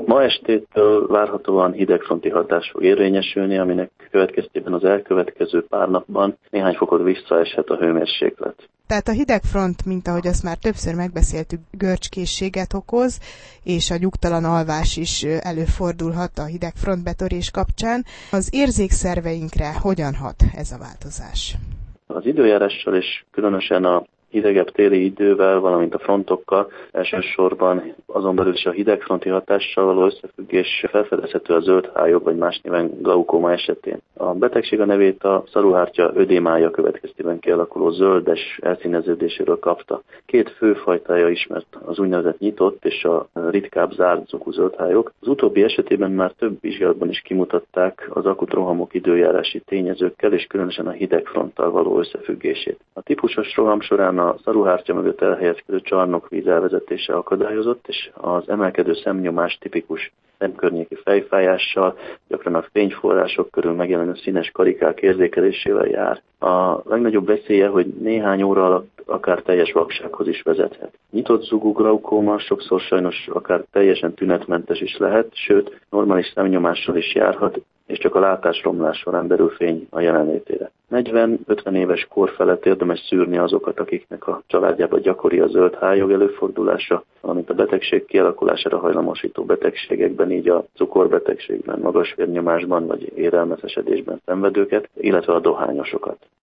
Ma estétől várhatóan hidegfronti hatás fog érvényesülni, aminek következtében az elkövetkező pár napban néhány fokot visszaeshet a hőmérséklet. Tehát a hidegfront, mint ahogy azt már többször megbeszéltük, görcskészséget okoz, és a nyugtalan alvás is előfordulhat a hidegfrontbetörés kapcsán. Az érzékszerveinkre hogyan hat ez a változás? Az időjárással és különösen a hidegebb téli idővel, valamint a frontokkal, elsősorban azon belül is a hidegfronti hatással való összefüggés felfedezhető a zöldhályog vagy más néven glaukóma esetén. A betegség a nevét a szaruhártya ödémája következtében kialakuló zöldes elszíneződéséről kapta. Két fő fajtája ismert, az úgynevezett nyitott és a ritkább zárt zokú zöldhályog. Az utóbbi esetében már több vizsgálatban is kimutatták az akut rohamok időjárási tényezőkkel és különösen a hidegfronttal való összefüggését. A típusos roham során a szaruhártya mögött elhelyezkedő csarnokvíz elvezetése akadályozott, és az emelkedő szemnyomás tipikus szemkörnyéki fejfájással, gyakran a fényforrások körül megjelenő színes karikák érzékelésével jár. A legnagyobb veszélye, hogy néhány óra alatt akár teljes vaksághoz is vezethet. Nyitott zugú glaukóma sokszor sajnos akár teljesen tünetmentes is lehet, sőt, normális szemnyomással is járhat, és csak a látásromlás során derül fény a jelenlétére. 40-50 éves kor felett érdemes szűrni azokat, akiknek a családjában gyakori a zöldhályog előfordulása, valamint a betegség kialakulására hajlamosító betegségekben, így a cukorbetegségben, magas vérnyomásban vagy érelmesesedésben szenvedőket, illetve a dohányosokat.